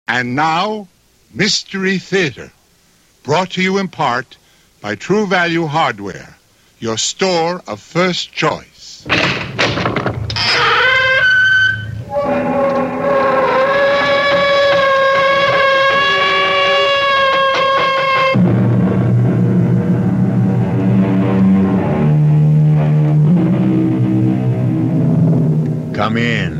And now, Mystery Theater, brought to you in part by True Value Hardware, your store of first choice. Come in.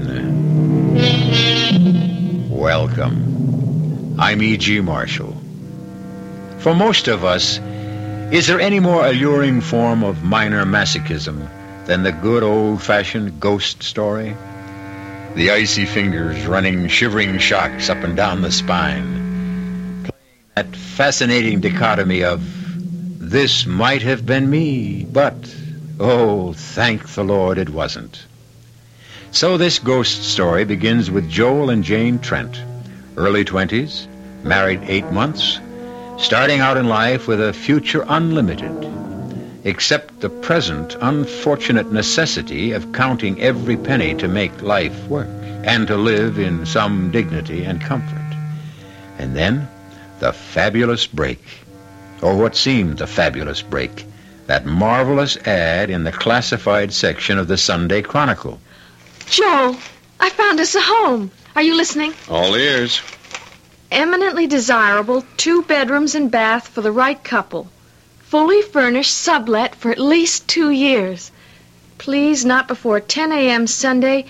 Welcome. I'm E.G. Marshall. For most of us, is there any more alluring form of minor masochism than the good old-fashioned ghost story? The icy fingers running shivering shocks up and down the spine, playing that fascinating dichotomy of, this might have been me, but, oh, thank the Lord it wasn't. So this ghost story begins with Joel and Jane Trent, early 20s, married 8 months, starting out in life with a future unlimited, except the present unfortunate necessity of counting every penny to make life work and to live in some dignity and comfort. And then the fabulous break, or what seemed the fabulous break, that marvelous ad in the classified section of the Sunday Chronicle. Joel, I found us a home. Are you listening? All ears. Eminently desirable, 2 bedrooms and bath for the right couple. Fully furnished, sublet for at least 2 years. Please, not before 10 a.m. Sunday,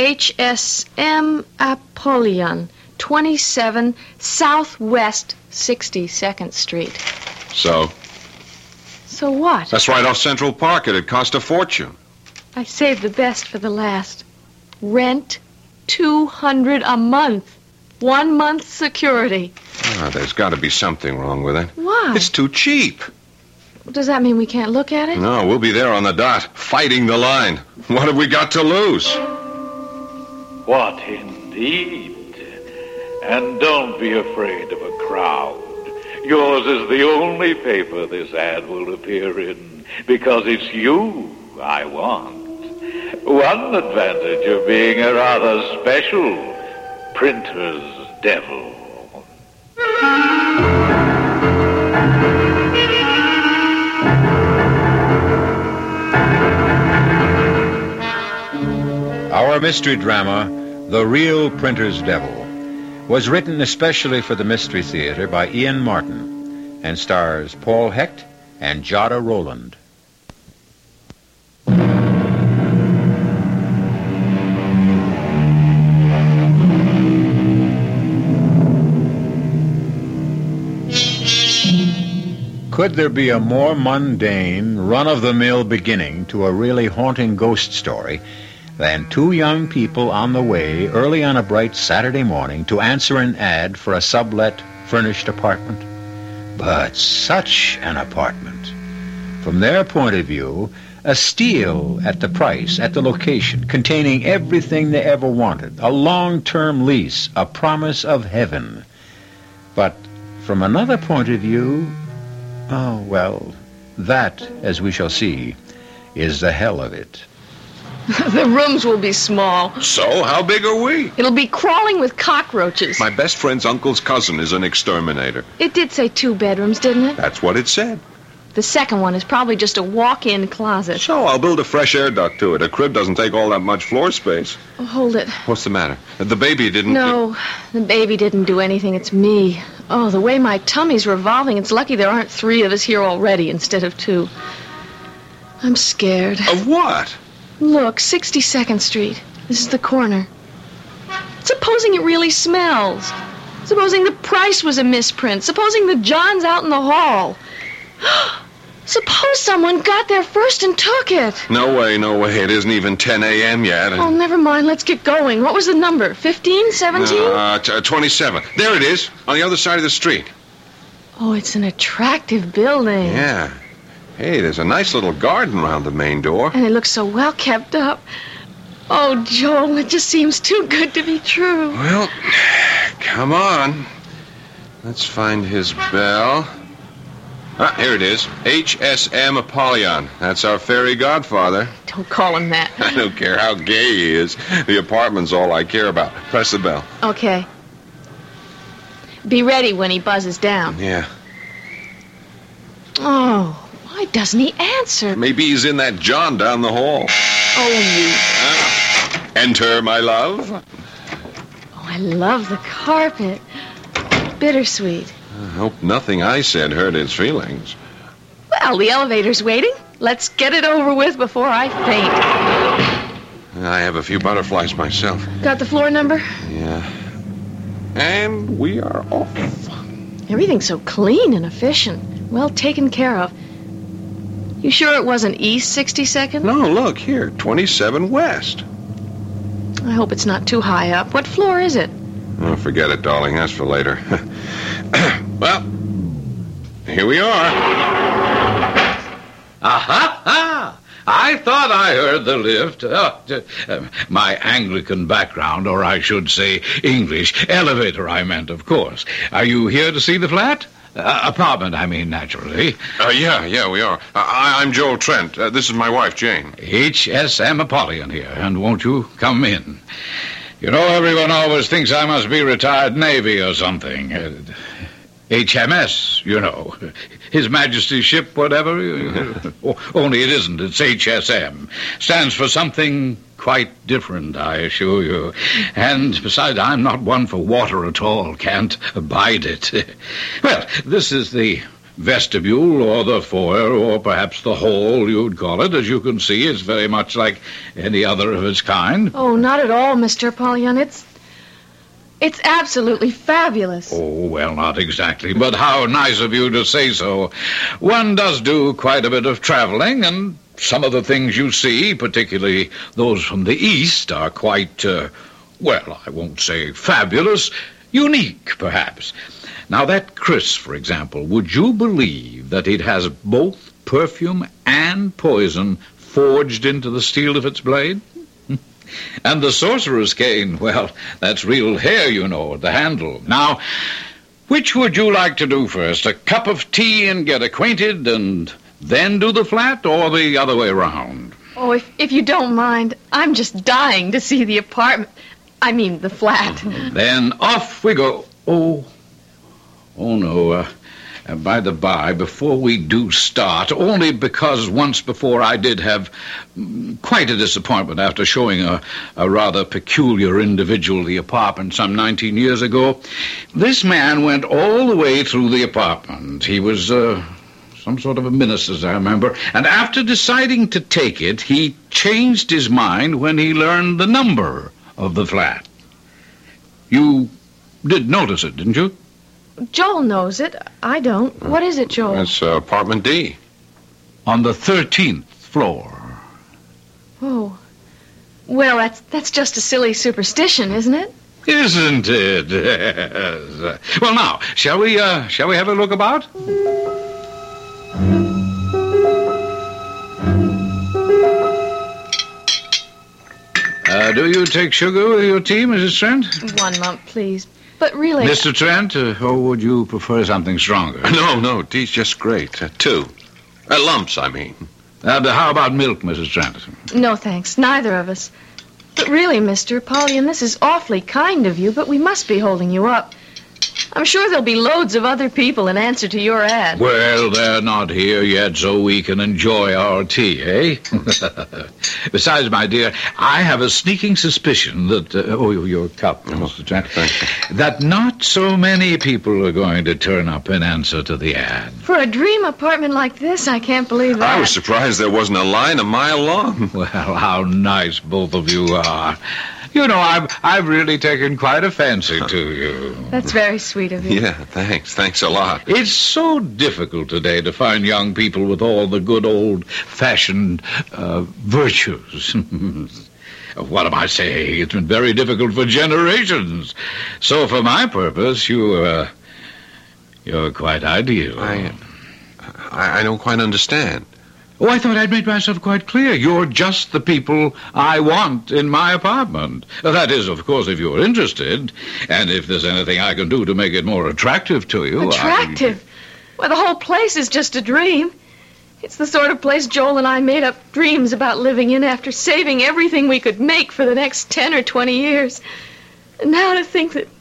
HSM Apollyon, 27 Southwest 62nd Street. So? So what? That's right off Central Park. It'd cost a fortune. I saved the best for the last. Rent, $200 a month. 1 month security. There's got to be something wrong with it. Why? It's too cheap. Does that mean we can't look at it? No, we'll be there on the dot, fighting the line. What have we got to lose? What indeed? And don't be afraid of a crowd. Yours is the only paper this ad will appear in, because it's you I want. One advantage of being a rather special printer's devil. Our mystery drama, The Real Printer's Devil, was written especially for the Mystery Theater by Ian Martin and stars Paul Hecht and Jada Rowland. Could there be a more mundane, run-of-the-mill beginning to a really haunting ghost story than 2 young people on the way early on a bright Saturday morning to answer an ad for a sublet furnished apartment? But such an apartment. From their point of view, a steal at the price, at the location, containing everything they ever wanted, a long-term lease, a promise of heaven. But from another point of view, oh, well, that, as we shall see, is the hell of it. The rooms will be small. So, how big are we? It'll be crawling with cockroaches. My best friend's uncle's cousin is an exterminator. It did say 2 bedrooms, didn't it? That's what it said. The second one is probably just a walk-in closet. So, I'll build a fresh air duct to it. A crib doesn't take all that much floor space. Oh, hold it. What's the matter? The baby didn't... No, the baby didn't do anything. It's me. Oh, the way my tummy's revolving, it's lucky there aren't 3 of us here already instead of 2. I'm scared. Of what? Look, 62nd Street. This is the corner. Supposing it really smells. Supposing the price was a misprint. Supposing the John's out in the hall. Suppose someone got there first and took it. No way, no way. It isn't even 10 a.m. yet. Oh, never mind. Let's get going. What was the number? 15? 17? 27. There it is, on the other side of the street. Oh, it's an attractive building. Yeah. Hey, there's a nice little garden around the main door. And it looks so well kept up. Oh, Joel, it just seems too good to be true. Well, come on. Let's find his bell. Ah, here it is. HSM Apollyon. That's our fairy godfather. Don't call him that. I don't care how gay he is. The apartment's all I care about. Press the bell. Okay. Be ready when he buzzes down. Yeah. Oh, why doesn't he answer? Maybe he's in that John down the hall. Oh, Enter, my love. I love the carpet. Bittersweet. I hope nothing I said hurt his feelings. Well, the elevator's waiting. Let's get it over with before I faint. I have a few butterflies myself. Got the floor number? Yeah. And we are off. Everything's so clean and efficient. Well taken care of. You sure it wasn't East 62nd? No, look, here, 27 West. I hope it's not too high up. What floor is it? Oh, forget it, darling. That's for later. Well, here we are. Aha! I thought I heard the lift. My Anglican background, or I should say English. Elevator, I meant, of course. Are you here to see the flat? Apartment, I mean, naturally. Yeah, we are. I'm Joel Trent. This is my wife, Jane. HSM Apollyon here, and won't you come in? You know, everyone always thinks I must be retired Navy or something. HMS, you know. His Majesty's ship, whatever. Only it isn't. It's HSM. Stands for something quite different, I assure you. And besides, I'm not one for water at all. Can't abide it. Well, this is the vestibule, or the foyer, or perhaps the hall, you'd call it. As you can see, it's very much like any other of its kind. Oh, not at all, Mr. Apollyon. It's absolutely fabulous. Oh, well, not exactly, but how nice of you to say so. One does do quite a bit of traveling, and some of the things you see, particularly those from the East, are quite, well, I won't say fabulous, unique, perhaps. Now, that Chris, for example, would you believe that it has both perfume and poison forged into the steel of its blade? And the sorcerer's cane, well, that's real hair, you know, at the handle. Now, which would you like to do first? A cup of tea and get acquainted, and then do the flat, or the other way around? Oh, if you don't mind, I'm just dying to see the apartment. I mean, the flat. Then off we go. Oh no, by the by, before we do start, only because once before I did have quite a disappointment after showing a rather peculiar individual the apartment some 19 years ago. This man went all the way through the apartment. He was some sort of a minister, I remember, and after deciding to take it, he changed his mind when he learned the number of the flat. You did notice it, didn't you? Joel knows it. I don't. What is it, Joel? That's apartment D. On the 13th floor. Oh. Well, that's just a silly superstition, isn't it? Isn't it? Yes. Well, now, shall we have a look about? Do you take sugar with your tea, Mrs. Trent? 1 lump, please. But really... Mr. Trent, or would you prefer something stronger? No, tea's just great. 2. Lumps, I mean. How about milk, Mrs. Trent? No, thanks. Neither of us. But really, Mr. Apollyon, this is awfully kind of you, but we must be holding you up. I'm sure there'll be loads of other people in answer to your ad. Well, they're not here yet, so we can enjoy our tea, eh? Besides, my dear, I have a sneaking suspicion that... your cup, Mr. Trent. That not so many people are going to turn up in answer to the ad. For a dream apartment like this, I can't believe that. I was surprised there wasn't a line a mile long. Well, how nice both of you are. You know, I've really taken quite a fancy to you. That's very sweet of you. Yeah, thanks. Thanks a lot. It's so difficult today to find young people with all the good old-fashioned virtues. What am I saying? It's been very difficult for generations. So for my purpose, you're quite ideal. I don't quite understand. Oh, I thought I'd made myself quite clear. You're just the people I want in my apartment. That is, of course, if you're interested, and if there's anything I can do to make it more attractive to you. Attractive? Well, the whole place is just a dream. It's the sort of place Joel and I made up dreams about living in after saving everything we could make for the next 10 or 20 years. And now to think that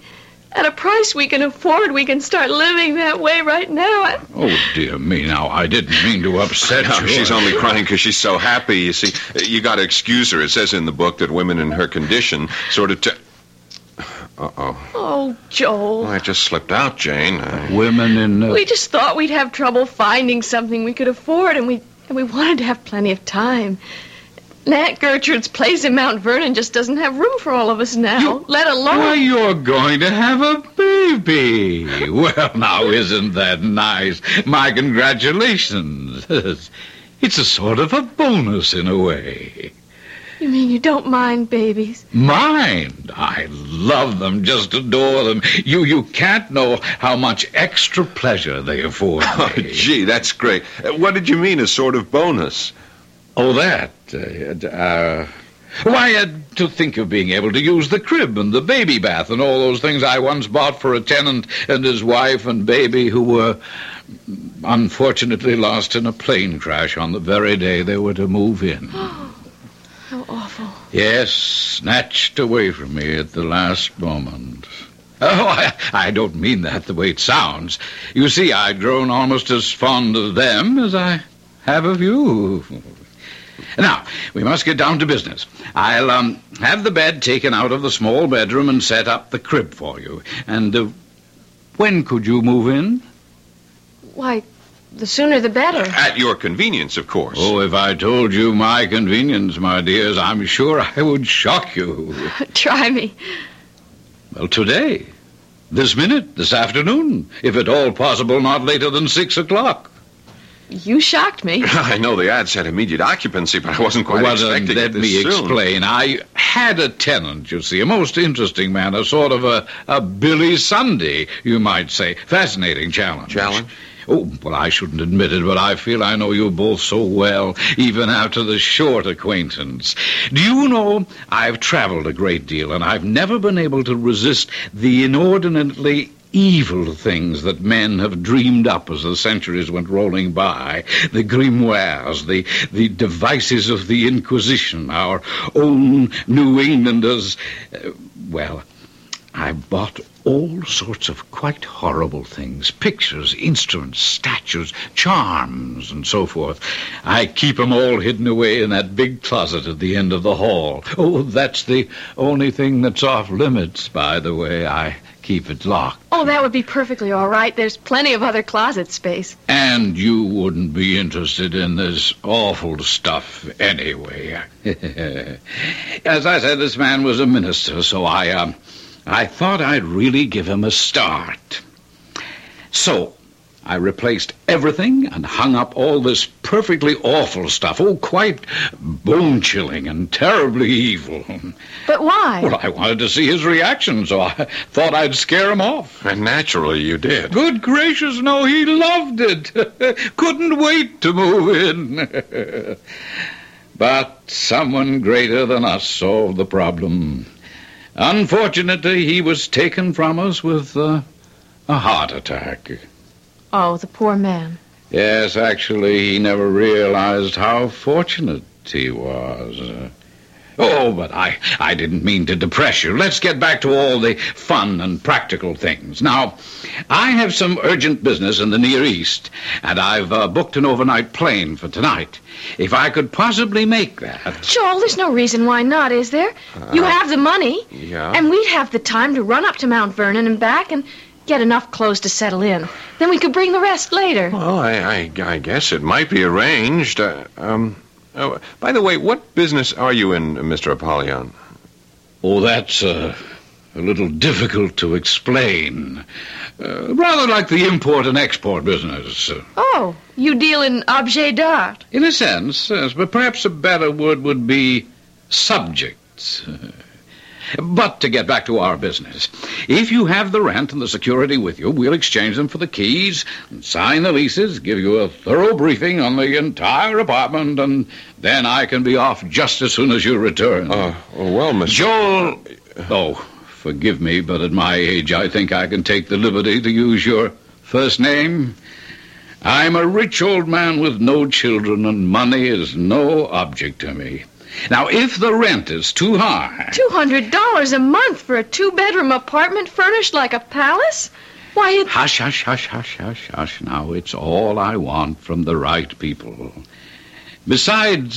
At a price we can afford, we can start living that way right now. Oh, dear me, now, I didn't mean to upset No, you. she's only crying because she's so happy. You see, you got to excuse her. It says in the book that women in her condition sort of... Uh-oh. Oh, Joel. Well, I just slipped out, Jane. Women in... We just thought we'd have trouble finding something we could afford, and we wanted to have plenty of time. And Aunt Gertrude's place in Mount Vernon just doesn't have room for all of us now, let alone... Why, you're going to have a baby. Well, now, isn't that nice? My congratulations. It's a sort of a bonus in a way. You mean you don't mind babies? Mind? I love them, just adore them. You can't know how much extra pleasure they afford me. Oh, gee, that's great. What did you mean, a sort of bonus? Oh, that. Why, to think of being able to use the crib and the baby bath and all those things I once bought for a tenant and his wife and baby who were unfortunately lost in a plane crash on the very day they were to move in. How awful. Yes, snatched away from me at the last moment. Oh, I don't mean that the way it sounds. You see, I'd grown almost as fond of them as I have of you. Now, we must get down to business. I'll have the bed taken out of the small bedroom and set up the crib for you. And when could you move in? Why, the sooner the better. At your convenience, of course. Oh, if I told you my convenience, my dears, I'm sure I would shock you. Try me. Well, today. This minute, this afternoon. If at all possible, not later than 6 o'clock. You shocked me. I know the ad said immediate occupancy, but I wasn't quite expecting let it this me soon. explain. I had a tenant, you see, a most interesting man, a sort of a Billy Sunday, you might say. Fascinating challenge. Challenge? Oh, well, I shouldn't admit it, but I feel I know you both so well, even after the short acquaintance. Do you know, I've traveled a great deal, and I've never been able to resist the inordinately evil things that men have dreamed up as the centuries went rolling by. The grimoires, the devices of the Inquisition, our own New Englanders. Well, I bought all sorts of quite horrible things. Pictures, instruments, statues, charms, and so forth. I keep 'em all hidden away in that big closet at the end of the hall. Oh, that's the only thing that's off limits, by the way. I keep it locked. Oh, that would be perfectly all right. There's plenty of other closet space. And you wouldn't be interested in this awful stuff anyway. As I said, this man was a minister, so I thought I'd really give him a start. So I replaced everything and hung up all this perfectly awful stuff. Oh, quite bone-chilling and terribly evil. But why? Well, I wanted to see his reaction, so I thought I'd scare him off. And naturally you did. Good gracious, no, he loved it. Couldn't wait to move in. But someone greater than us solved the problem. Unfortunately, he was taken from us with a heart attack. Oh, the poor man. Yes, actually, he never realized how fortunate he was. But I didn't mean to depress you. Let's get back to all the fun and practical things. Now, I have some urgent business in the Near East, and I've booked an overnight plane for tonight. If I could possibly make that... Joel, there's no reason why not, is there? You have the money. Yeah. And we'd have the time to run up to Mount Vernon and back and get enough clothes to settle in. Then we could bring the rest later. Well, I guess it might be arranged. By the way, what business are you in, Mr. Apollyon? Oh, that's a little difficult to explain. Rather like the import and export business. Oh, you deal in objets d'art. In a sense, yes, but perhaps a better word would be subjects. But to get back to our business, if you have the rent and the security with you, we'll exchange them for the keys, and sign the leases, give you a thorough briefing on the entire apartment, and then I can be off just as soon as you return. Well, Mr. Joel... Oh, forgive me, but at my age, I think I can take the liberty to use your first name. I'm a rich old man with no children, and money is no object to me. Now, if the rent is too high... $200 a month for a 2-bedroom apartment furnished like a palace? Why, it... Hush, hush, hush, hush, hush, hush. Now, it's all I want from the right people. Besides,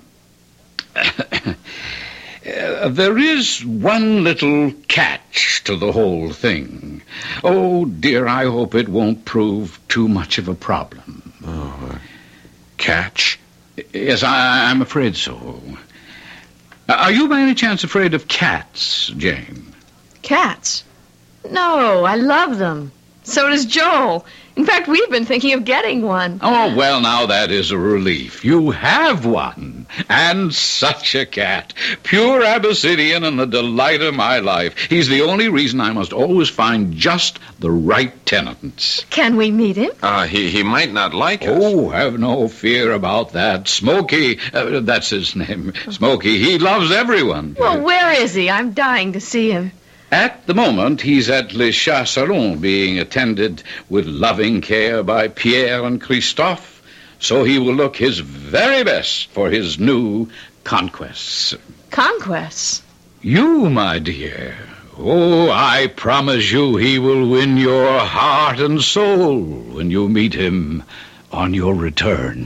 there is one little catch to the whole thing. Oh, dear, I hope it won't prove too much of a problem. Oh, catch? Yes, I'm afraid so. Are you by any chance afraid of cats, Jane? Cats? No, I love them. So does Joel. In fact, we've been thinking of getting one. Oh, well, now that is a relief. You have one. And such a cat. Pure Abyssinian and the delight of my life. He's the only reason I must always find just the right tenants. Can we meet him? He might not like us. Oh, have no fear about that. Smokey, that's his name. Smokey, he loves everyone. Well, where is he? I'm dying to see him. At the moment, he's at Le Chat Salon, being attended with loving care by Pierre and Christophe, so he will look his very best for his new conquests. Conquests? You, my dear. Oh, I promise you he will win your heart and soul when you meet him on your return.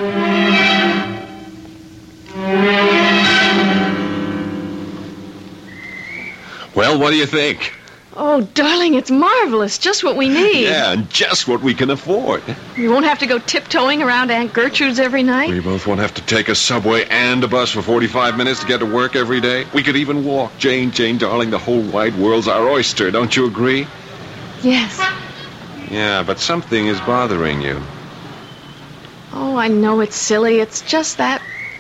Well, what do you think? Oh, darling, it's marvelous. Just what we need. Yeah, and just what we can afford. We won't have to go tiptoeing around Aunt Gertrude's every night. We both won't have to take a subway and a bus for 45 minutes to get to work every day. We could even walk. Jane, darling, the whole wide world's our oyster. Don't you agree? Yes. Yeah, but something is bothering you. Oh, I know it's silly. It's just that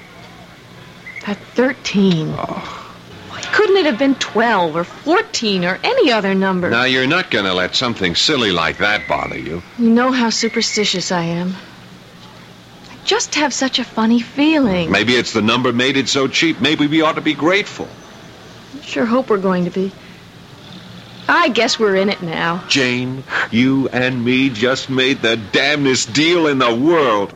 13. Oh. Couldn't it have been 12 or 14 or any other number? Now, you're not going to let something silly like that bother you. You know how superstitious I am. I just have such a funny feeling. Maybe it's the number made it so cheap. Maybe we ought to be grateful. I sure hope we're going to be. I guess we're in it now. Jane, you and me just made the damnedest deal in the world.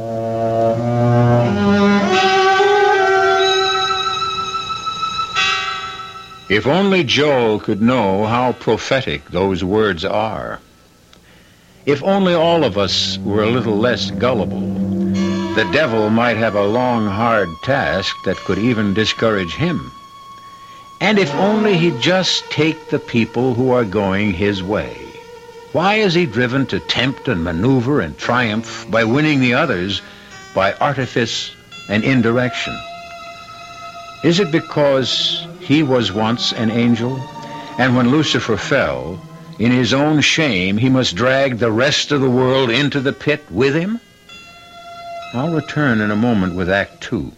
If only Joel could know how prophetic those words are. If only all of us were a little less gullible, the devil might have a long, hard task that could even discourage him. And if only he'd just take the people who are going his way. Why is he driven to tempt and maneuver and triumph by winning the others by artifice and indirection? Is it because he was once an angel, and when Lucifer fell, in his own shame he must drag the rest of the world into the pit with him? I'll return in a moment with Act 2.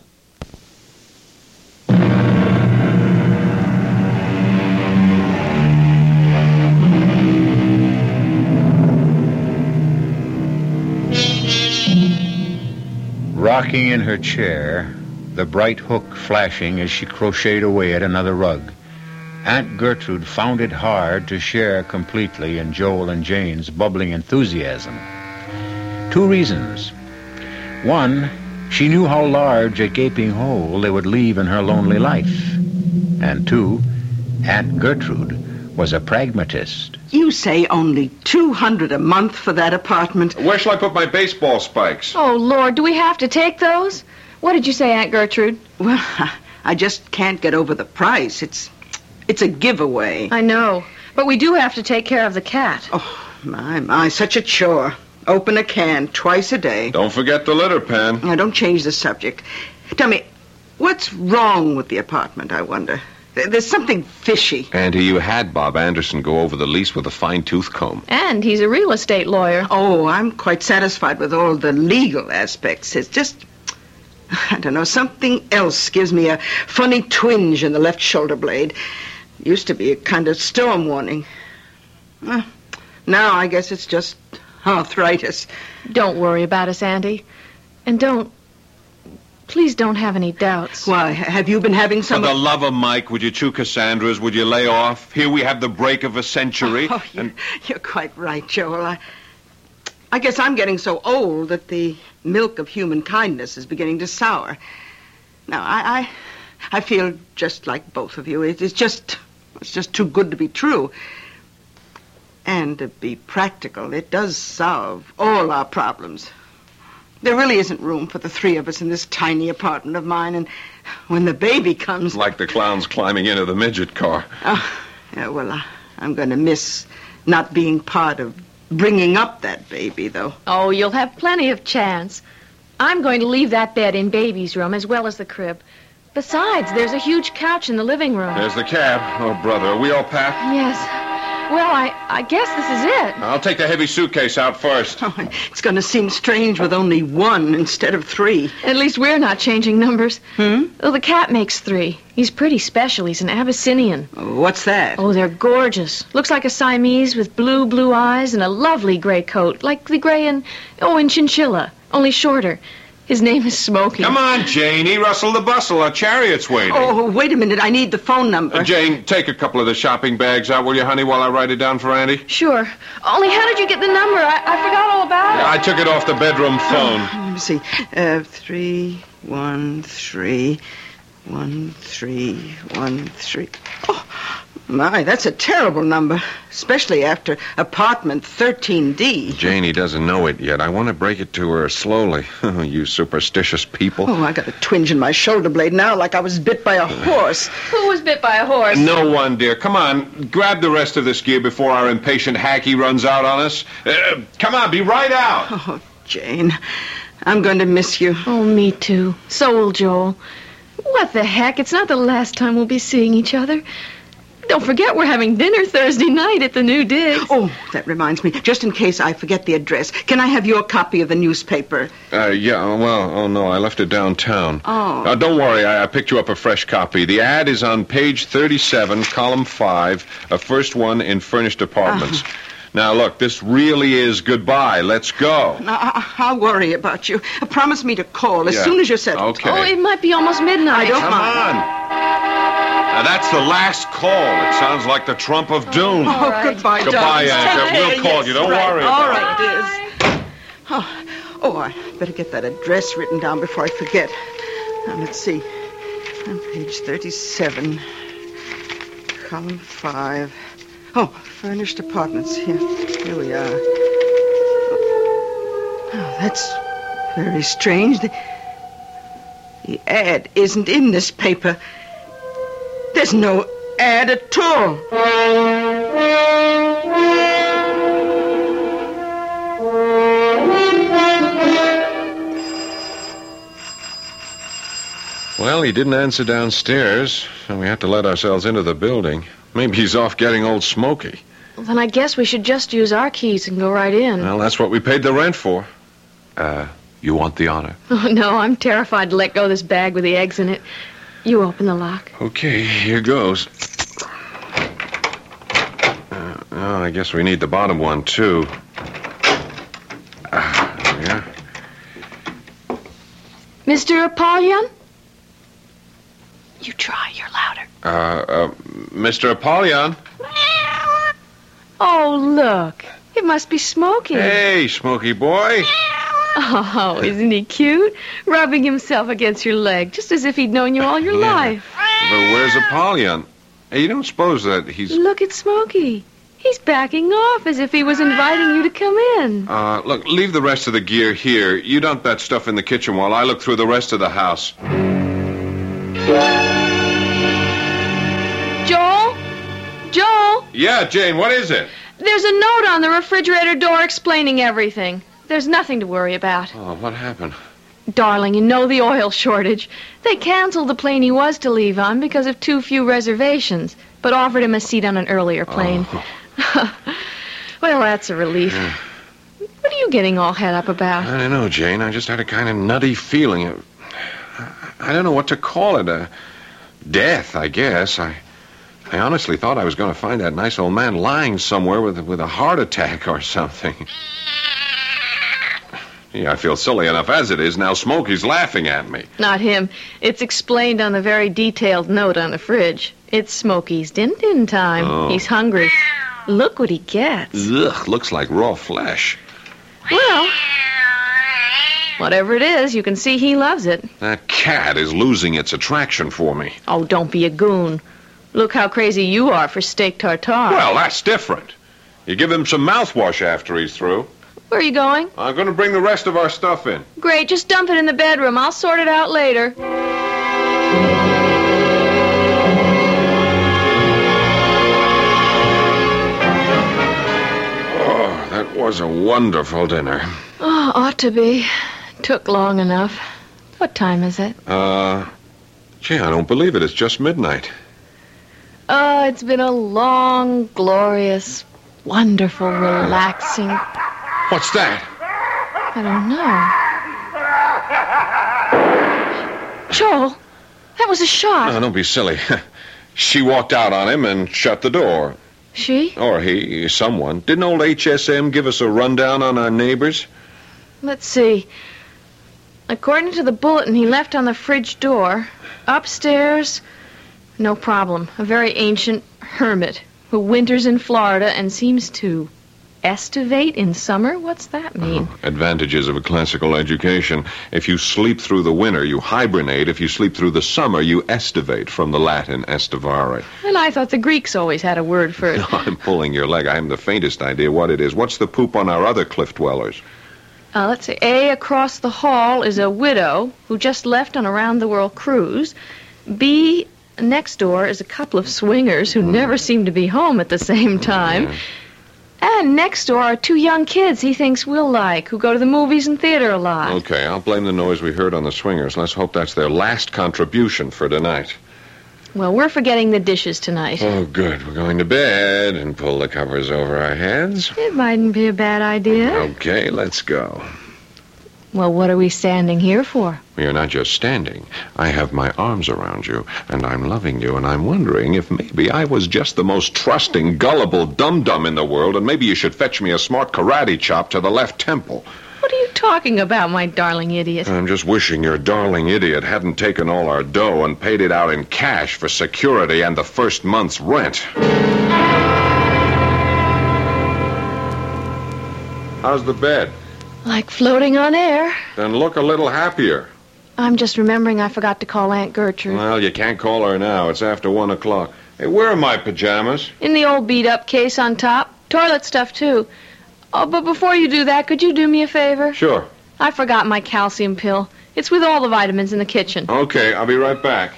Rocking in her chair, the bright hook flashing as she crocheted away at another rug, Aunt Gertrude found it hard to share completely in Joel and Jane's bubbling enthusiasm. 2 reasons. 1, she knew how large a gaping hole they would leave in her lonely life. And 2, Aunt Gertrude was a pragmatist. You say only $200 a month for that apartment. Where shall I put my baseball spikes? Oh, Lord, do we have to take those? What did you say, Aunt Gertrude? Well, I just can't get over the price. It's a giveaway. I know, but we do have to take care of the cat. Oh, my, such a chore. Open a can twice a day. Don't forget the litter pen. Now, don't change the subject. Tell me, what's wrong with the apartment, I wonder? There's something fishy. Auntie, you had Bob Anderson go over the lease with a fine-tooth comb. And he's a real estate lawyer. Oh, I'm quite satisfied with all the legal aspects. It's just, I don't know, something else gives me a funny twinge in the left shoulder blade. Used to be a kind of storm warning. Now I guess it's just arthritis. Don't worry about us, Auntie. And please don't have any doubts. Why, have you been having some... For the love of Mike, would you 2 Cassandras? Would you lay off? Here we have the break of a century. Oh, you're quite right, Joel. I guess I'm getting so old that the milk of human kindness is beginning to sour. No, I feel just like both of you. It's just too good to be true. And to be practical, it does solve all our problems. There really isn't room for the three of us in this tiny apartment of mine, and when the baby comes... Like the clowns climbing into the midget car. Yeah, well, I'm going to miss not being part of bringing up that baby, though. Oh, you'll have plenty of chance. I'm going to leave that bed in Baby's room as well as the crib. Besides, there's a huge couch in the living room. There's the cab. Oh, brother, are we all packed? Yes. Well, I guess this is it. I'll take the heavy suitcase out first. Oh, it's going to seem strange with only one instead of three. At least we're not changing numbers. Oh, the cat makes 3. He's pretty special. He's an Abyssinian. What's that? Oh, they're gorgeous. Looks like a Siamese with blue eyes and a lovely gray coat, like the gray in Chinchilla, only shorter. His name is Smokey. Come on, Janie. Rustle the bustle. Our chariot's waiting. Oh, wait a minute. I need the phone number. Jane, take a couple of the shopping bags out, will you, honey, while I write it down for Andy? Sure. Only how did you get the number? I forgot all about it. I took it off the bedroom phone. Let me see. 3131313. Oh, my, that's a terrible number, especially after apartment 13D. Janie doesn't know it yet. I want to break it to her slowly. You superstitious people. Oh, I got a twinge in my shoulder blade now like I was bit by a horse. Who was bit by a horse? No one, dear. Come on, grab the rest of this gear before our impatient hacky runs out on us. Come on, be right out. Oh, Jane, I'm going to miss you. Oh, me too. So will Joel. What the heck? It's not the last time we'll be seeing each other. Don't forget we're having dinner Thursday night at the New Digs. Oh, that reminds me. Just in case I forget the address, can I have your copy of the newspaper? Oh, no, I left it downtown. Oh. Don't worry, I picked you up a fresh copy. The ad is on page 37, column 5, a first one in furnished apartments. Now, look, this really is goodbye. Let's go. I'll worry about you. Promise me to call as soon as you're settled. Okay. Oh, it might be almost midnight. I don't Come mind. on. Now, that's the last call. It sounds like the trump of doom. Oh, All right. goodbye, Goodbye, darling. Angela. We'll call you. Don't worry All about right, dears. Oh, I better get that address written down before I forget. Now, let's see. On page 37, column 5. Oh, furnished apartments. Here we are. Oh, that's very strange. The ad isn't in this paper. There's no ad at all. Well, he didn't answer downstairs, so we had to let ourselves into the building. Maybe he's off getting old Smokey. Well, then I guess we should just use our keys and go right in. Well, that's what we paid the rent for. You want the honor? Oh, no, I'm terrified to let go of this bag with the eggs in it. You open the lock. Okay, here goes. I guess we need the bottom one, too. There we are. Mr. Apollyon? You try, you're louder. Mr. Apollyon? Oh, look. It must be Smokey. Hey, Smokey boy. Oh, isn't he cute? Rubbing himself against your leg, just as if he'd known you all your life. But where's Apollyon? Hey, you don't suppose that he's... Look at Smokey. He's backing off as if he was inviting you to come in. Look, leave the rest of the gear here. You dump that stuff in the kitchen while I look through the rest of the house. Joel? Joel? Yeah, Jane, what is it? There's a note on the refrigerator door explaining everything. There's nothing to worry about. Oh, what happened? Darling, you know the oil shortage. They canceled the plane he was to leave on because of too few reservations, but offered him a seat on an earlier plane. Oh. Well, that's a relief. Yeah. What are you getting all head up about? I don't know, Jane. I just had a kind of nutty feeling. I don't know what to call it. Death, I guess. I honestly thought I was going to find that nice old man lying somewhere with a heart attack or something. Yeah, I feel silly enough as it is. Now Smokey's laughing at me. Not him. It's explained on the very detailed note on the fridge. It's Smokey's din-din time. Oh. He's hungry. Look what he gets. Ugh, looks like raw flesh. Well, Whatever it is, you can see he loves it. That cat is losing its attraction for me. Oh, don't be a goon. Look how crazy you are for steak tartare. Well, that's different. You give him some mouthwash after he's through. Where are you going? I'm going to bring the rest of our stuff in. Great, just dump it in the bedroom. I'll sort it out later. Oh, that was a wonderful dinner. Oh, ought to be. Took long enough. What time is it? Gee, I don't believe it. It's just midnight. Oh, it's been a long, glorious, wonderful, relaxing... What's that? I don't know. Joel, that was a shot. No, don't be silly. She walked out on him and shut the door. She? Or he, someone. Didn't old HSM give us a rundown on our neighbors? Let's see. According to the bulletin he left on the fridge door, upstairs, no problem. A very ancient hermit who winters in Florida and seems to estivate in summer? What's that mean? Oh, advantages of a classical education. If you sleep through the winter, you hibernate. If you sleep through the summer, you estivate, from the Latin estivare. Well, I thought the Greeks always had a word for it. No, I'm pulling your leg. I haven't the faintest idea what it is. What's the poop on our other cliff dwellers? Let's see. A, across the hall is a widow who just left on a round-the-world cruise. B, next door is a couple of swingers who never seem to be home at the same time. Yeah. And next door are two young kids he thinks we'll like, who go to the movies and theater a lot. Okay, I'll blame the noise we heard on the swingers. Let's hope that's their last contribution for tonight. Well, we're forgetting the dishes tonight. Oh, good. We're going to bed and pull the covers over our heads. It mightn't be a bad idea. Okay, let's go. Well, what are we standing here for? You're not just standing. I have my arms around you, and I'm loving you, and I'm wondering if maybe I was just the most trusting, gullible dum-dum in the world, and maybe you should fetch me a smart karate chop to the left temple. What are you talking about, my darling idiot? I'm just wishing your darling idiot hadn't taken all our dough and paid it out in cash for security and the first month's rent. How's the bed? Like floating on air. Then look a little happier. I'm just remembering I forgot to call Aunt Gertrude. Well, you can't call her now. It's after 1 o'clock. Hey, where are my pajamas? In the old beat-up case on top. Toilet stuff, too. Oh, but before you do that, could you do me a favor? Sure. I forgot my calcium pill. It's with all the vitamins in the kitchen. Okay, I'll be right back.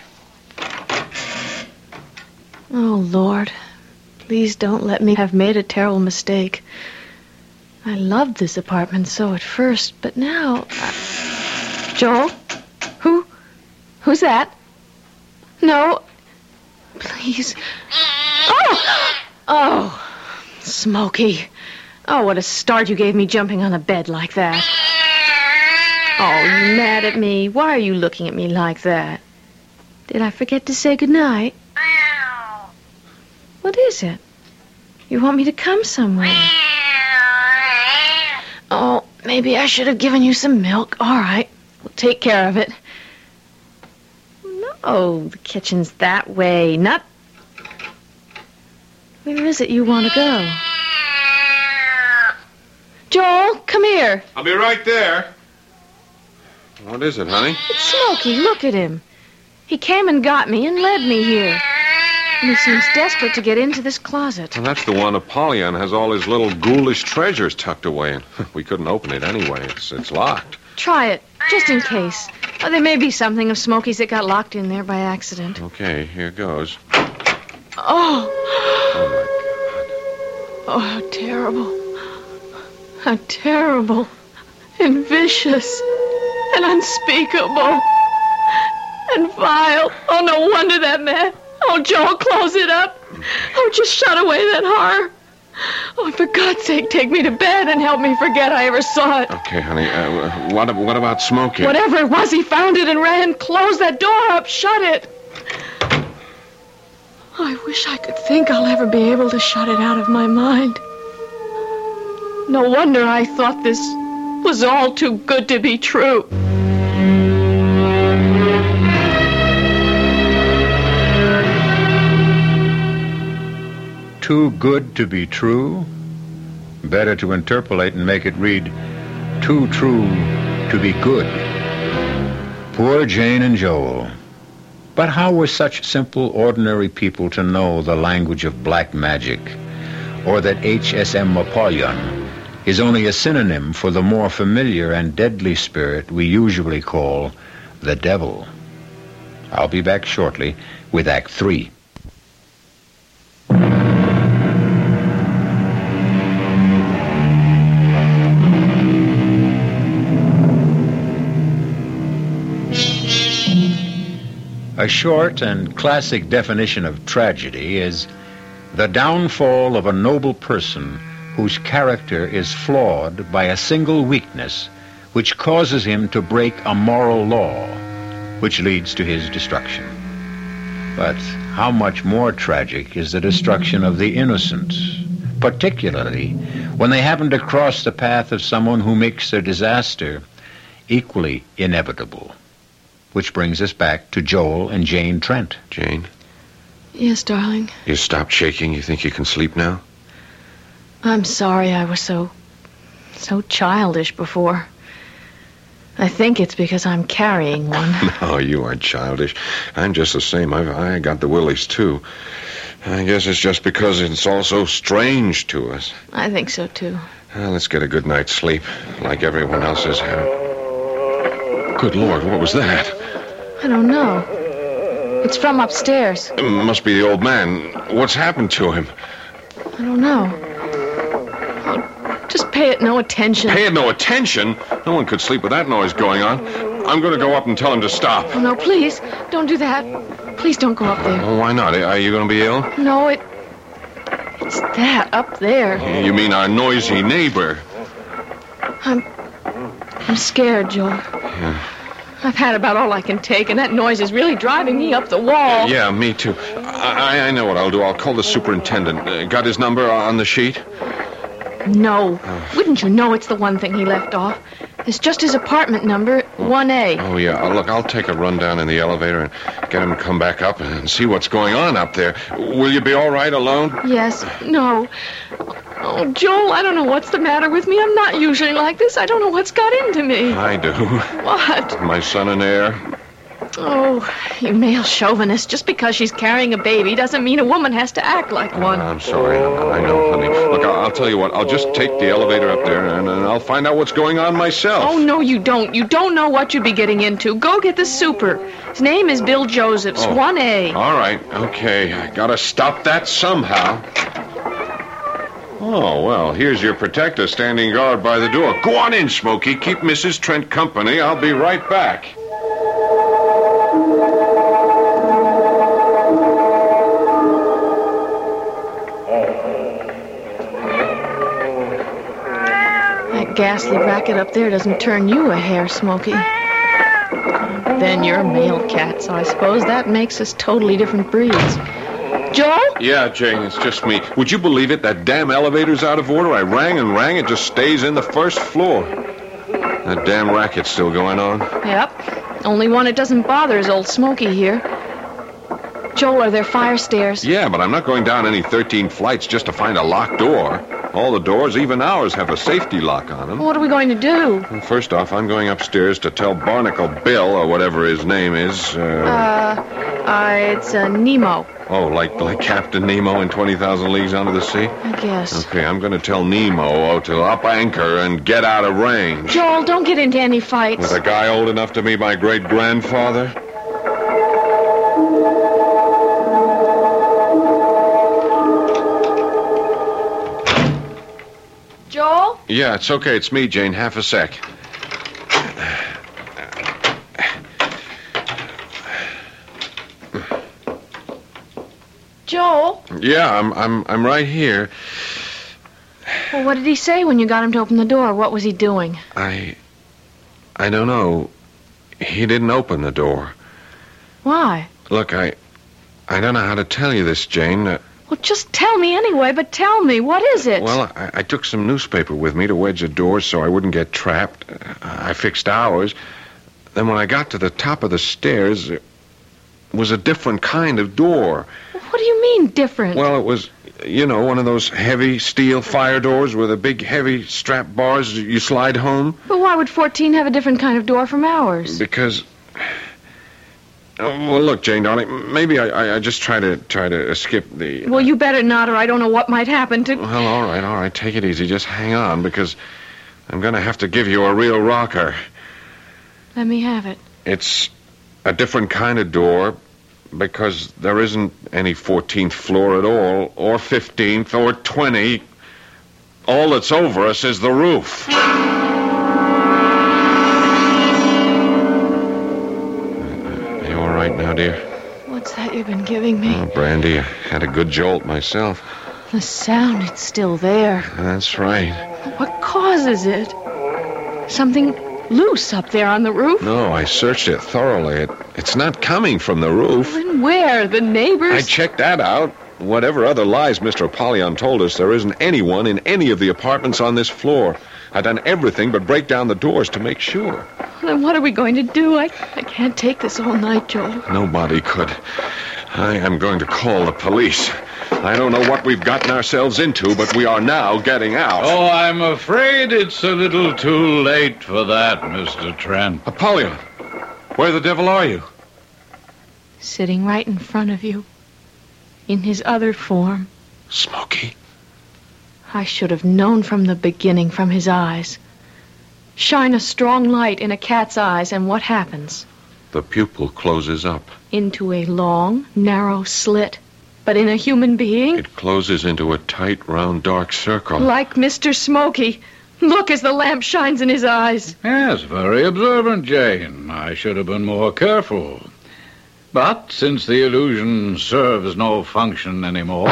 Oh, Lord. Please don't let me have made a terrible mistake. I loved this apartment so at first, but now... Joel? Who's that? No. Please. Oh, Smokey. Oh, what a start you gave me jumping on a bed like that. Oh, you mad at me? Why are you looking at me like that? Did I forget to say goodnight? What is it? You want me to come somewhere? Oh, maybe I should have given you some milk. All right, we'll take care of it. No, the kitchen's that way, not... Where is it you want to go? Joel, come here. I'll be right there. What is it, honey? It's Smokey. Look at him. He came and got me and led me here. And he seems desperate to get into this closet. Well, that's the one Apollyon has all his little ghoulish treasures tucked away in. We couldn't open it anyway. It's locked. Try it, just in case. Oh, there may be something of Smokey's that got locked in there by accident. Okay, here goes. Oh. Oh, my Oh, how terrible. How terrible. And vicious. And unspeakable. And vile. Oh, no wonder that man... Oh, Joel, close it up. Oh, just shut away that horror. Oh, for God's sake, take me to bed and help me forget I ever saw it. Okay, honey. What about Smokey? Whatever it was, he found it and ran. Close that door up. Shut it. I wish I could think I'll ever be able to shut it out of my mind. No wonder I thought this was all too good to be true. Too good to be true? Better to interpolate and make it read, too true to be good. Poor Jane and Joel. But how were such simple, ordinary people to know the language of black magic, or that HSM Apollyon is only a synonym for the more familiar and deadly spirit we usually call the devil? I'll be back shortly with Act 3. A short and classic definition of tragedy is the downfall of a noble person whose character is flawed by a single weakness which causes him to break a moral law, which leads to his destruction. But how much more tragic is the destruction of the innocent, particularly when they happen to cross the path of someone who makes their disaster equally inevitable. Which brings us back to Joel and Jane Trent. Jane? Yes, darling? You stopped shaking? You think you can sleep now? I'm sorry I was so childish before. I think it's because I'm carrying one. No, you aren't childish. I'm just the same. I got the willies, too. I guess it's just because it's all so strange to us. I think so, too. Let's get a good night's sleep, like everyone else has had. Good Lord, what was that? I don't know. It's from upstairs. It must be the old man. What's happened to him? I don't know. Oh, just pay it no attention. Pay it no attention? No one could sleep with that noise going on. I'm going to go up and tell him to stop. Oh, no, please. Don't do that. Please don't go up there. Oh, why not? Are you going to be ill? No, it's that up there. You mean our noisy neighbor? I'm scared, Joel. Yeah. I've had about all I can take, and that noise is really driving me up the wall. Yeah, me too. I know what I'll do. I'll call the superintendent. Got his number on the sheet? No. Wouldn't you know it's the one thing he left off? It's just his apartment number, 1A. Oh, yeah. Look, I'll take a run down in the elevator and get him to come back up and see what's going on up there. Will you be all right alone? Yes. No. Oh, Joel, I don't know what's the matter with me. I'm not usually like this. I don't know what's got into me. I do. What? My son and heir. Oh, you male chauvinist. Just because she's carrying a baby doesn't mean a woman has to act like one. I'm sorry. I know, honey. Look, I'll tell you what. I'll just take the elevator up there and I'll find out what's going on myself. Oh, no, you don't. You don't know what you'd be getting into. Go get the super. His name is Bill Josephs, 1A. All right. Okay. I gotta stop that somehow. Oh, well, here's your protector standing guard by the door. Go on in, Smokey. Keep Mrs. Trent company. I'll be right back. That ghastly racket up there doesn't turn you a hair, Smokey. Then you're a male cat, so I suppose that makes us totally different breeds. Joel? Yeah, Jane, it's just me. Would you believe it? That damn elevator's out of order. I rang and rang. It just stays in the first floor. That damn racket's still going on. Yep. Only one it doesn't bother is old Smokey here. Joel, are there fire stairs? Yeah, but I'm not going down any 13 flights just to find a locked door. All the doors, even ours, have a safety lock on them. What are we going to do? Well, first off, I'm going upstairs to tell Barnacle Bill, or whatever his name is. It's Nemo. Oh, like Captain Nemo in 20,000 Leagues Under the Sea? I guess. Okay, I'm going to tell Nemo to up anchor and get out of range. Joel, don't get into any fights. With a guy old enough to be my great-grandfather? Joel? Yeah, it's okay. It's me, Jane. Half a sec. Joel? Yeah, I'm right here. Well, what did he say when you got him to open the door? What was he doing? I don't know. He didn't open the door. Why? Look, I don't know how to tell you this, Jane. Well, just tell me anyway, but tell me. What is it? Well, I took some newspaper with me to wedge the doors so I wouldn't get trapped. I fixed ours. Then when I got to the top of the stairs, it was a different kind of door. What do you mean, different? Well, it was You know, one of those heavy steel fire doors with the big heavy strap bars you slide home. But why would 14 have a different kind of door from ours? Because... well, look, Jane, darling, maybe I just try to skip the... Well, you better not, or I don't know what might happen to... Well, all right, take it easy. Just hang on, because I'm going to have to give you a real rocker. Let me have it. It's a different kind of door, because there isn't any 14th floor at all, or 15th, or 20. All that's over us is the roof. Are you all right now, dear? What's that you've been giving me? Oh, brandy. I had a good jolt myself. The sound, it's still there. That's right. What causes it? Something loose up there on the roof? No, I searched it thoroughly. It's not coming from the roof. Then where? The neighbors? I checked that out. Whatever other lies Mr. Apollyon told us, there isn't anyone in any of the apartments on this floor. I've done everything but break down the doors to make sure. Then what are we going to do? I can't take this all night, Joel. Nobody could. I am going to call the police. I don't know what we've gotten ourselves into, but we are now getting out. Oh, I'm afraid it's a little too late for that, Mr. Trent. Apollyon, where the devil are you? Sitting right in front of you. In his other form. Smokey. I should have known from the beginning from his eyes. Shine a strong light in a cat's eyes, and what happens? The pupil closes up. Into a long, narrow slit. But in a human being? It closes into a tight, round, dark circle. Like Mr. Smokey. Look as the lamp shines in his eyes. Yes, very observant, Jane. I should have been more careful. But since the illusion serves no function anymore,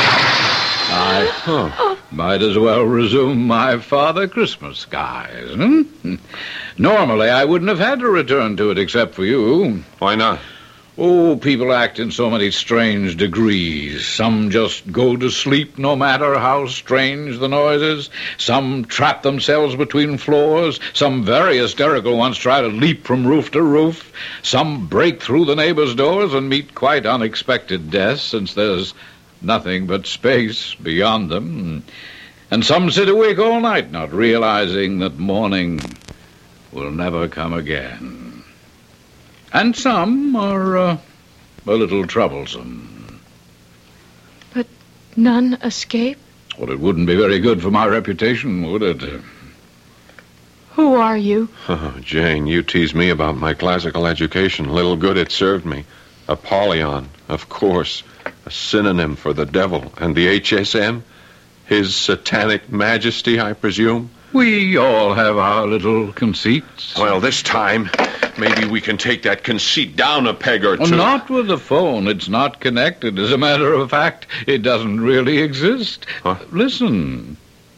I might as well resume my Father Christmas guise. Normally, I wouldn't have had to return to it except for you. Why not? Oh, people act in so many strange degrees. Some just go to sleep no matter how strange the noise is. Some trap themselves between floors. Some very hysterical ones try to leap from roof to roof. Some break through the neighbors' doors and meet quite unexpected deaths, since there's nothing but space beyond them. And some sit awake all night, not realizing that morning will never come again. And some are a little troublesome. But none escape? Well, it wouldn't be very good for my reputation, would it? Who are you? Oh, Jane, you tease me about my classical education. Little good it served me. Apollyon, of course. A synonym for the devil. And the HSM? His satanic majesty, I presume? We all have our little conceits. Well, this time, maybe we can take that conceit down a peg or two. Not with the phone. It's not connected. As a matter of fact, it doesn't really exist. Huh? Listen.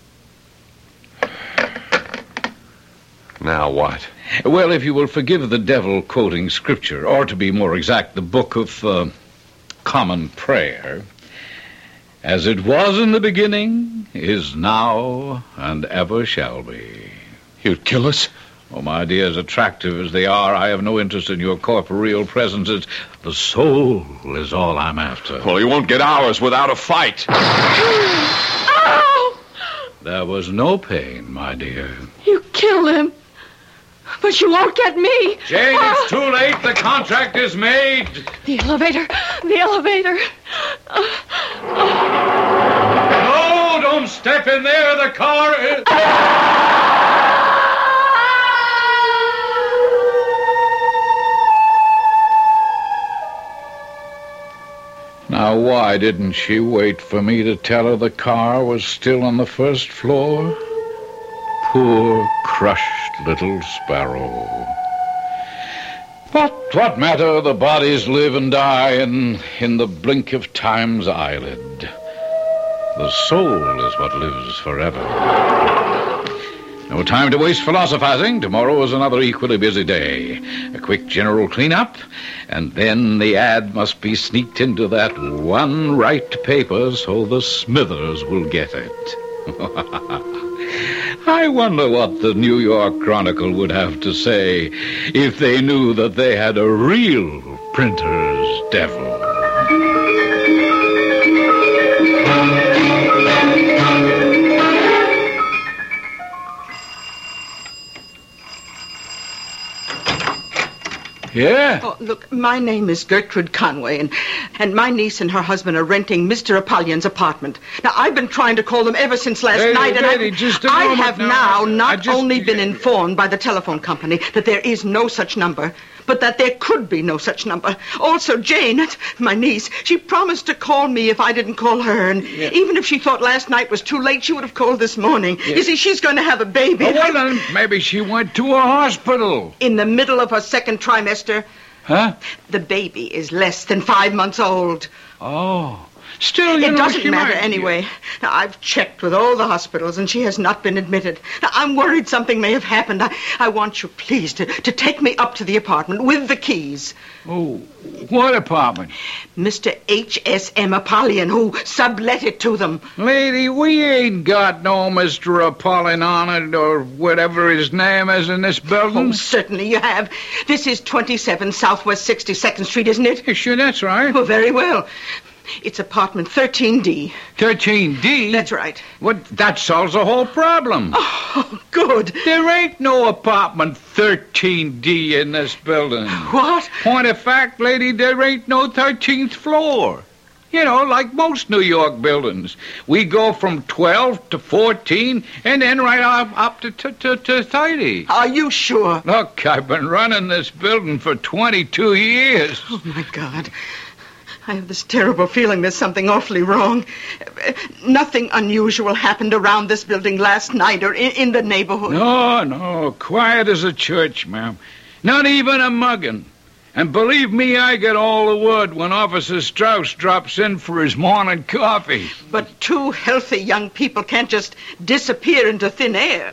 Now what? Well, if you will forgive the devil quoting scripture, or to be more exact, the book of common prayer, as it was in the beginning, is now, and ever shall be. You'd kill us? Oh, my dear, as attractive as they are, I have no interest in your corporeal presences. The soul is all I'm after. Well, you won't get ours without a fight. Ow! There was no pain, my dear. You killed him. But you won't get me. Jane, it's too late. The contract is made. The elevator. The elevator. No, don't step in there. The car is... Now, why didn't she wait for me to tell her the car was still on the first floor? Poor, crushed little sparrow. But what matter? The bodies live and die in the blink of time's eyelid. The soul is what lives forever. No time to waste philosophizing. Tomorrow is another equally busy day. A quick general cleanup, and then the ad must be sneaked into that one right paper so the Smithers will get it. I wonder what the New York Chronicle would have to say if they knew that they had a real printer's devil. Yeah? Oh, look, my name is Gertrude Conway, and my niece and her husband are renting Mr. Apollyon's apartment. Now, I've been trying to call them ever since last night, and I have now not only been informed by the telephone company that there is no such number, but that there could be no such number. Also, Jane, that's my niece, she promised to call me if I didn't call her, and even if she thought last night was too late, she would have called this morning. Yeah. You see, she's going to have a baby. Oh, well, then maybe she went to a hospital. In the middle of her second trimester. Huh? The baby is less than 5 months old. Oh. Still, it doesn't matter anyway. Now, I've checked with all the hospitals, and she has not been admitted. Now, I'm worried something may have happened. I want you, please, to take me up to the apartment with the keys. Oh, what apartment? Mr. H.S.M. Apollyon, who sublet it to them. Lady, we ain't got no Mr. Apollyon on it, or whatever his name is in this building. Oh, certainly you have. This is 27 Southwest 62nd Street, isn't it? Yeah, sure, that's right. Oh, very well. It's apartment 13D. 13D? That's right. What? That solves the whole problem. Oh, good. There ain't no apartment 13D in this building. What? Point of fact, lady, there ain't no 13th floor. You know, like most New York buildings. We go from 12 to 14 and then right up to 30. Are you sure? Look, I've been running this building for 22 years. Oh, my God. I have this terrible feeling there's something awfully wrong. Nothing unusual happened around this building last night or in the neighborhood. No, quiet as a church, ma'am. Not even a mugging. And believe me, I get all the word when Officer Strauss drops in for his morning coffee. But two healthy young people can't just disappear into thin air.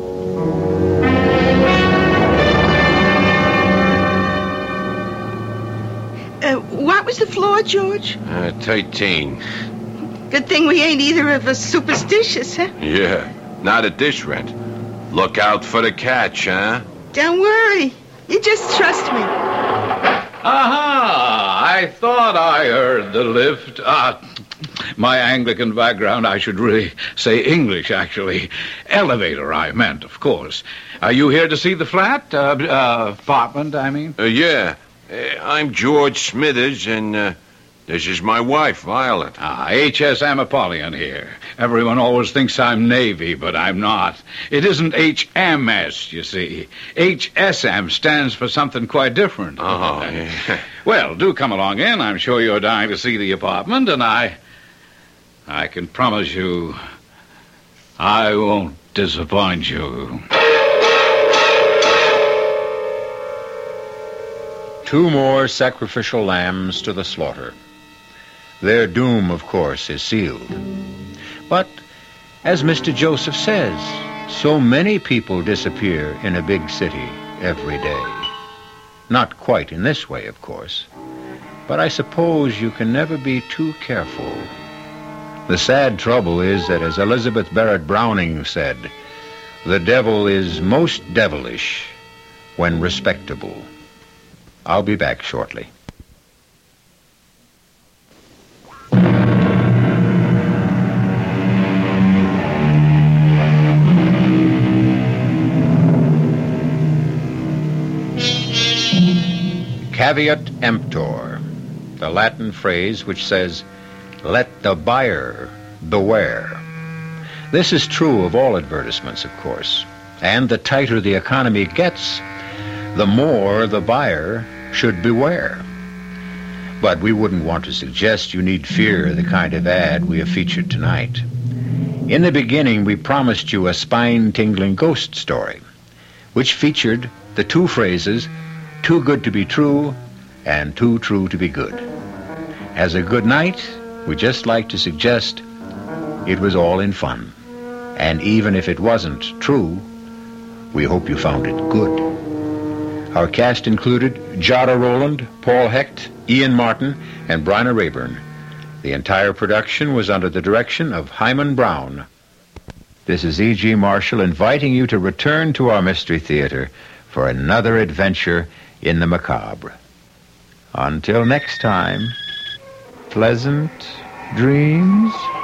What was the floor, George? 13. Good thing we ain't either of us superstitious, huh? Yeah, not at this rent. Look out for the catch, huh? Don't worry. You just trust me. Aha! I thought I heard the lift. My Anglican background, I should really say English, actually. Elevator, I meant, of course. Are you here to see the flat? Apartment, I mean? Yeah. I'm George Smithers, and this is my wife, Violet. H.S.M. Apollyon here. Everyone always thinks I'm Navy, but I'm not. It isn't H.M.S., you see. H.S.M. stands for something quite different. Oh, yeah. Well, do come along in. I'm sure you're dying to see the apartment, and I can promise you I won't disappoint you. 2 more sacrificial lambs to the slaughter. Their doom, of course, is sealed. But, as Mr. Joseph says, so many people disappear in a big city every day. Not quite in this way, of course, but I suppose you can never be too careful. The sad trouble is that, as Elizabeth Barrett Browning said, the devil is most devilish when respectable. I'll be back shortly. Caveat emptor, the Latin phrase which says, let the buyer beware. This is true of all advertisements, of course, and the tighter the economy gets, the more the buyer should beware. But we wouldn't want to suggest you need fear the kind of ad we have featured tonight. In the beginning, we promised you a spine-tingling ghost story, which featured the 2 phrases, too good to be true and too true to be good. As a good night, we'd just like to suggest it was all in fun. And even if it wasn't true, we hope you found it good. Our cast included Jada Rowland, Paul Hecht, Ian Martin, and Bryna Rayburn. The entire production was under the direction of Hyman Brown. This is E.G. Marshall inviting you to return to our Mystery Theater for another adventure in the macabre. Until next time, pleasant dreams.